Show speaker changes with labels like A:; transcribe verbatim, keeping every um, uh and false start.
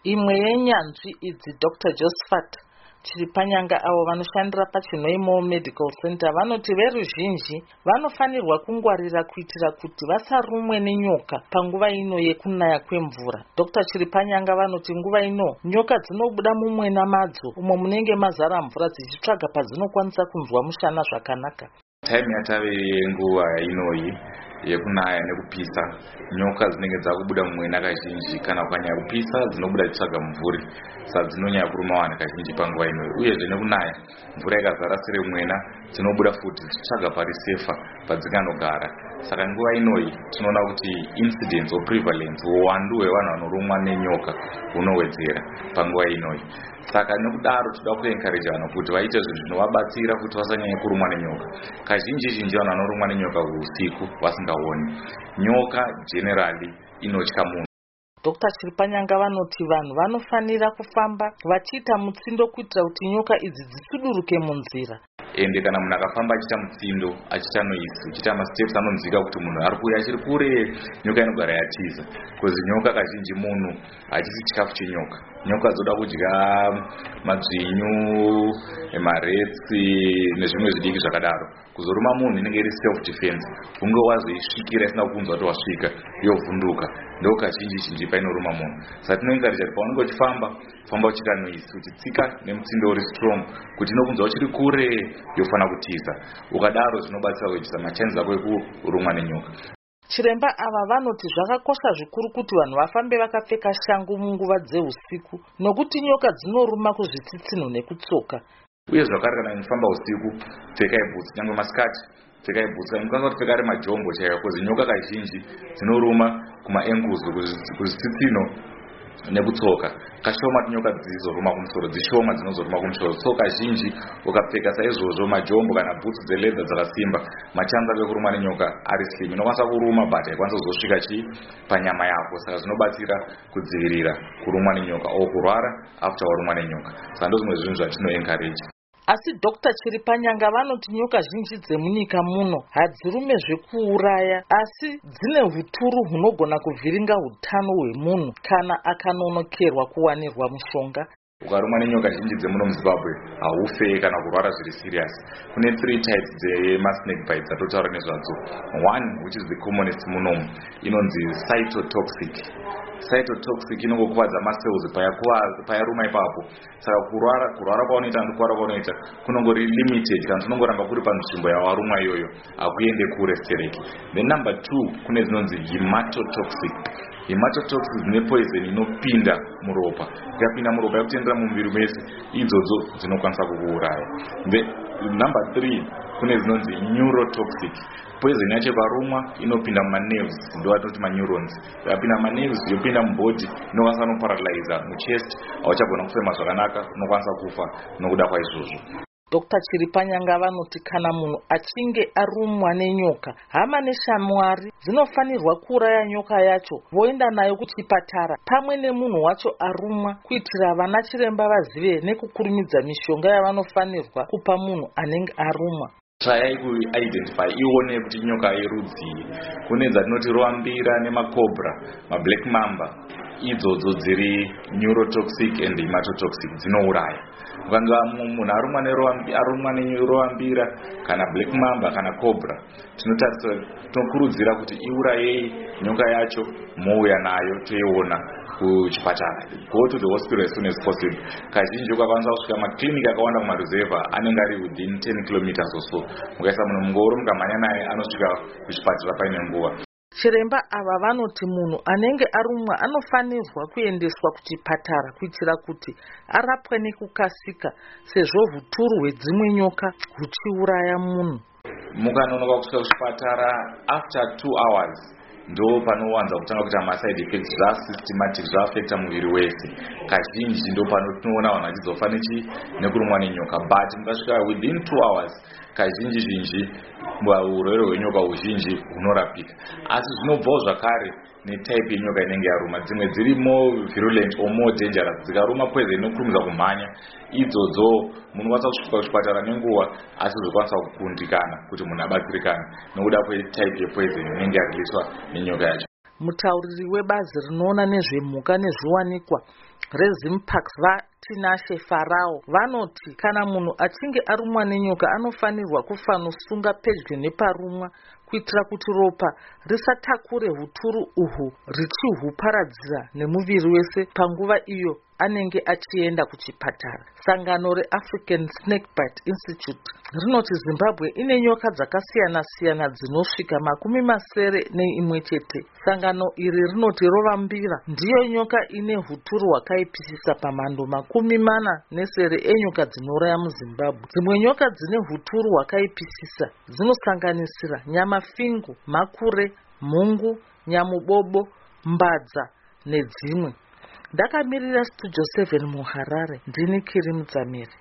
A: Imwe yenyanzvi idzi Doctor Josephat Chiripanyanga avo vanoshandira paChinoimo Medical Center vanoti veruzhinji vanofanirwa kungwarira kuitira kuti vasarumwe nenyoka panguva ino yekunaya kwemvura. Doctor Chiripanyanga vanoti nguva ino nyoka dzinobuda mumwena madzo umo munenge mazara mvura dzichitsvaga padzinokwanisa kunzwa mushana zvakanaka.
B: Time yatave nguva inoyi yekunaya nekupisa, nyoka dzinenge dzakubuda mumwena kazhinji kana ukanyanya kupisa dzinobuda dzitsvaga mvuri, saka dzinonyanya kuruma vanhu kazhinji panguva inoyi. Uyezve nekunaya mvura ikazara sere mumwena dzinobuda futi dzichitsvaga pari sefa padzikanogara. Saka nguva inoyi tinoona kuti incidence or prevalence uwandu hwevanhu vanorumwa nenyoka hunowedzera panguva inoyi. Saka nekudaro toda kuencourage vanhu kuti vaite zvinhu zvinovabatsira kuti vasanyanye kurumwa nenyoka. Kazhinji zhinji vanhu vanorumwa nenyoka usiku vasingaoni. Nyoka generally inotya munhu.
A: Doctor Chiripanyanga vanoti vanhu vanofanira kufamba vachiita mutsindo kuitira kuti nyoka idzi dzisuduruke munzira.
B: Ende kana munhu akafamba achiita mutsindo achiita noise, achiita masteps anonzwika kuti munhu ari kuuya achiri kure, nyoka inogara yatiza. Kozi nyoka kazhinji munhu hachisi chikafu chenyoka. Nyoka dzoda kudya madzvinyu, maretsi nezvimwe zvidiki zvakadaro. Kuzoruma munhu inenge iri self defense. Unge wazoisvikira isina kunzwa kuti wasvika yovhunduka. Ndo kazhinji zhinji painoruma munhu. Saka tinoencourage kuti paunenge uchifamba, famba uchiita noise, uchitsika nemutsindo uri strong kuti inokunzwa uchiri kure yofana kutiza. Ukadaro zvinobatsira kuitisa machances ako ekurumwa nenyoka.
A: Chiremba ava vanoti zvakakosha zvikuru kuti vanhu vafambe vakapfeka shangu munguva dzeusiku nokuti nyoka dzinoruma kuzvitsitsinho nekutsoka.
B: Uye zvakare kana inofamba usiku pfekai boots, nyangwe masikati pfekai boots, inokwanisa kupfeka ari majombo chaiwo kozi nyoka kazhinji dzinoruma kuma-ankles kuzvitsitsinho nekutsoka. Kashoma nyoka dzizoruma kumusoro, dzishoma dzinozoruma kumusoro. So kazhinji ukapfeka saizvozvo majombo kana boots dzeledha dzakasimba, machanza ekurumwa nenyoka ari slim. Inokwanisa kuruma but haikwanisa kuzosvika chi panyama yako. Saka zvinobatsira kudzivirira kurumwa nenyoka o kurwara after warumwa nenyoka. Saka ndozvimwe zvinhu zvatinoencourage.
A: Asi Doctor Chiripanyanga vanoti nyoka zhinji dzemunyika muno hadzirume zvekuuraya asi dzine huturu hunogona kuvhiringa hutano hwemunhu kana akanonokerwa kuwanirwa mushonga.
B: Ukarumwa nenyoka zhinji dzemuno muZimbabwe haufe kana kurwara zviri serious. Kune three types dzemasnake bites dzatotaura nezvadzo. One, which is the commonest munomu, inonzi cytotoxic. Cytotoxic inongokuvadza macells payaruma ipapo. Saka kurwara kurwara kwaunoita ndokurwara kwaunoita kunongori limited kana kunongoramba kuri panzvimbo yawarumwa iyoyo hakuende kure stereki. Then number two, kune dzinonzi hematotoxic. Hematotoxic dzine poison inopinda muropa. Ikapinda muropa yakutendera mumuviri mese, idzodzo dzinokwanisa kukuuraya. Then number three, kune dzinonzi neurotoxic. Poison yacho varumwa inopinda mumanerves, ndo vatoti maneurons. Ikapinda mumanerves yopinda mubody, inokwanisa kuparalyza muchest, hauchagona kufema zvakanaka, unokwanisa kufa nokuda kwaizvozvo.
A: Doctor Chiripanyanga vanoti kana munhu achinge arumwa nenyoka, hama neshamwari dzinofanirwa kuuraya nyoka yacho voenda nayo kuchipatara pamwe nemunhu wacho arumwa kuitira vana chiremba vazive nekukurumidza mishonga yavanofanirwa kupa munhu anenge arumwa.
B: Tryai kuidentify ione kuti nyoka yerudzii. Kune dzatinoti roambira nemakobra, mablack mamba, idzodzo dziri neurotoxic and hematotoxic dzinouraya. Ukanga munhu arumwa nerumwa neroambira kana black mamba kana cobra, tinotarisa tinokurudzira kuti iurayei nyoka yacho mouya nayo toiona kuchipatara. Go to the hospital as soon as possible. Kazhinji ukakwanisa kusvika makliniki akawanda kumaruzeva anenge ari within ten kilometers or so. Mukaisa munhu mungoro mukamhanya naye anosvika kuchipatara paine nguva.
A: Chiremba ava vanoti munhu anenge arumwa anofanirwa kuendeswa kuchipatara kuitira kuti arapwe nekukasika sezvo huturu hwedzimwe nyoka huchiuraya munhu.
B: Mukanonoka kusvika kuchipatara after two hours ndo panowanza kutanga kuti maside effects zvasystematic zvaafecta muviri wese. Kazhinji ndo pano tinoona vanhu vachizofa nechi nekurumwa nenyoka, but mukasvika within two hours kazhinji zhinji urwere hwenyoka huzhinji hunorapika. Asi zvinobvawo zvakare netype yenyoka inenge yaruma. Dzimwe dziri more virulent or more dangerous, dzikaruma poison inokurumidza kumhanya, idzodzo munhu kwanisa kusvika kuchipatara nenguva asi zvikwanisa kukundikana kuti munhu abatsirikana nokuda kwetype yepoison inenge yariliswa nenyoka yacho.
A: Mutauriri webazi rinoona nezvemhuka nezviwanikwa reZimpax vatinashe Farao vanoti kana munhu achinge arumwa nenyoka anofanirwa kufanosunga pedyo neparumwa kuitira kuti ropa risatakure huturu uhu richihuparadzira nemuviri wese panguva iyo anenge achienda kuchipatara. Sangano reAfrican Snakebite Institute rinoti Zimbabwe ine nyoka dzakasiyana siyana dzinosvika makumi masere neimwe chete. Sangano iri rinoti rovambira ndiyo nyoka ine huturu hwakaipisisa pamhando makumi mana nesere enyoka dzinoraya muZimbabwe. Dzimwe nyoka dzine huturu hwakaipisisa dzinosanganisira nyamafingu, makure, mhungu, nyamubobo, mbadza nedzimwe. Ndakamirira Studio seven muHarare, ndini Kiri Mudzamiri.